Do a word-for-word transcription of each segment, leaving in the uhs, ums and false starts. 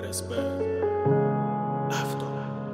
РСП Авто.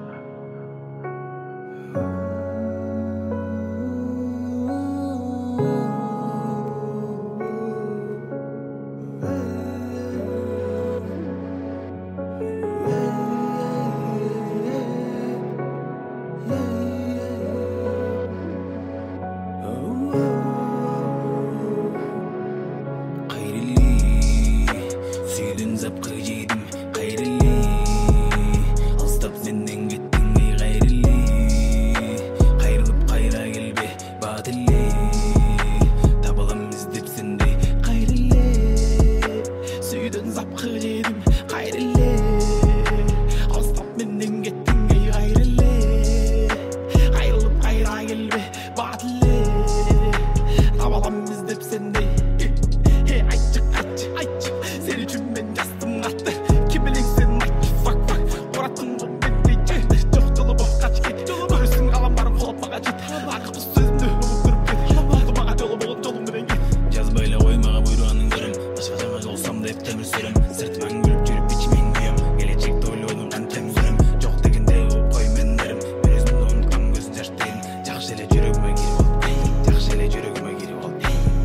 Запқы жейдім қайрылы алыстап сенден кеттің ей қайрылы қайрылып қайра келбе батылы табалам іздеп сендей қайрылы сүйден запқы жейдім қайрылы алыстап менден кеттің ей қайрылы қайрылып қайра келбе батылы табалам іздеп сендей айтшы айтшы айтшы сен үшін мен жастым қатты кім білең сен айтшы фак фак ұраттың бұл беттей жоқ жолы боп қач кет көрсін қалам барым қолап маға жет ақыл сөзімді ұмыт тұрып кет болды маға жолы болын жолыңменен кет жазбайлы қоймаға бұйрағының бірін басқа жаңа жолсам деп темір сүрім сыртыман күліп жүріп бичімен күйем келешекті ойлаудың қаншам сүрім жоқ дегенде болып қой мендерім мен өзімді ұмытқам көзін шаштайын жақсы еле жүрегіме кіріп ал жақсы еле жүрегіме кіріп ал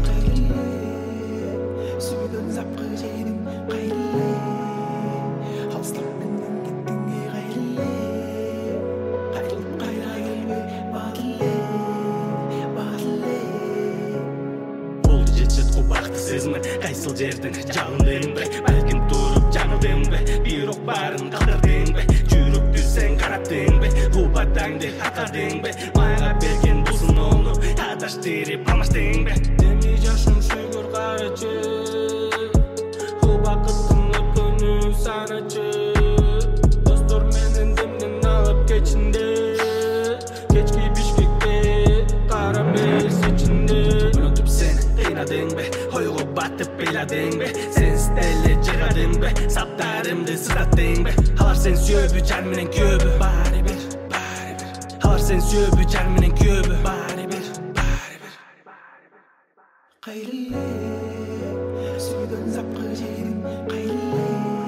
сүйден запқы жейдім қайрылы алыстап менден кеттің ей қайрылы қайрылып қайра келбе батылы батылы болды жетшет қу бақты сезімі қайсыл жердің жағындың бе бәлкім тұрып жаңылдың бе бирок барын қалдырдың бе жүректі сен қараттың бе қубатаңды ақардың бе маған берген бұсын оны адаштырып алмастың бе демей жашым шүгір қарачы бақыттың өткені саначы достор менен демнен алып кечинде кечки Бишкекте кара мейс ичинде ұнытып сен қинадың бе ойға батып бейладың бе сенсіз деле жығадың бе саптарымды сыздаттың бе алар сен сүйөбү жан менен күйөбү баары бир баары бир алар сен сүйөбү жан менен күйөбү баары бир баары бир қайрылы сүйден запқы жейдім қайрылы